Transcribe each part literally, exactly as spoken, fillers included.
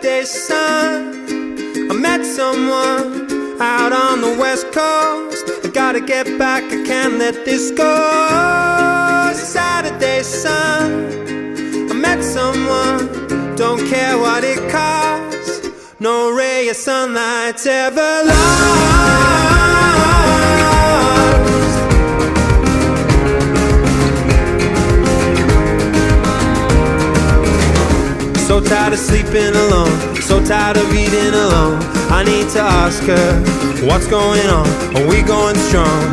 Saturday sun, I met someone out on the west coast. I gotta get back, I can't let this go. Saturday sun, I met someone, don't care what it costs. No ray of sunlight's ever lost. So tired of sleeping alone, so tired of eating alone. I need to ask her, what's going on? Are we going strong?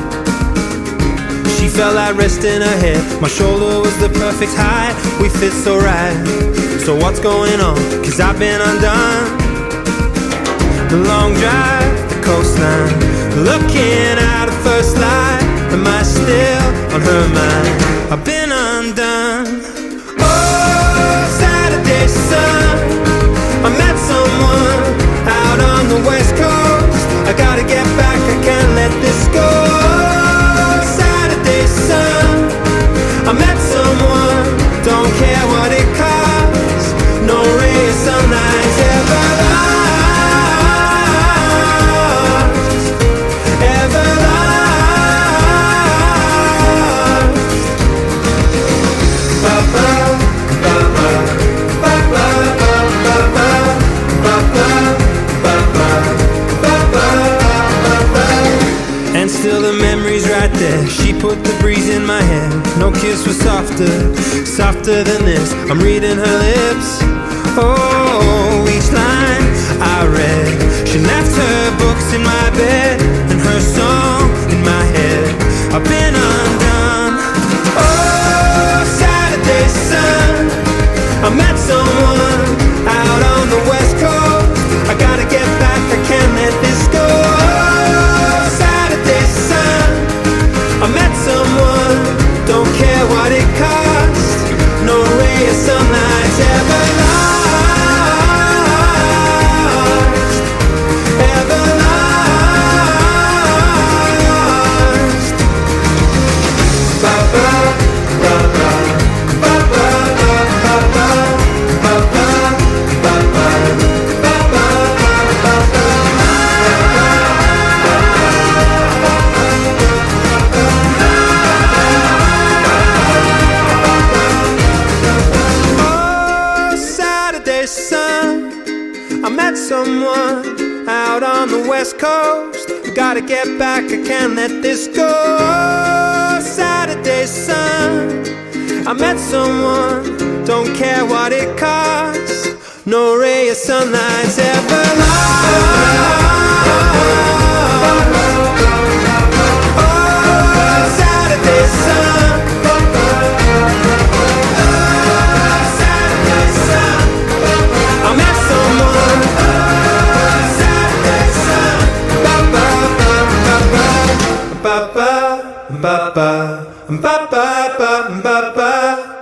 She felt like rest in her head. My shoulder was the perfect height. We fit so right. So what's going on? Cause I've been undone. The long drive, the coastline, looking at the first light. Am I still on her mind? I've been undone. Saturday sun, I met someone out on the west coast. I gotta get back, I can't let this go. Saturday sun, I met someone, don't care what it costs. No ray of sunlight's ever lost, ever lost. Ba-ba. And still the memory's right there. She put the breeze in my hair. No kiss was softer, softer than this. I'm reading her lips. Oh, each line I read. She left her books in my bed and her song in my head. I've been undone. Oh, Saturday sun, I met someone out on the west coast. I gotta get back, I can't let this go. Saturday sun, I met someone, don't care what it costs. No ray of sunlight's ever lost, ever lost. Ba-ba, ba-ba, ba-ba, ba-ba, ba-ba, ba-ba, ba-ba, ba-ba. Oh, Saturday sun, I met someone out on the west coast. I gotta get back, I can't let this go. Saturday sun, I met someone, don't care what it costs. No ray of sunlight's ever lost. Oh, Saturday sun, oh, Saturday sun, I met someone. Saturday sun, ba-ba, ba-ba, ba-ba, ba-ba, ba-ba, ba-ba, ba-ba.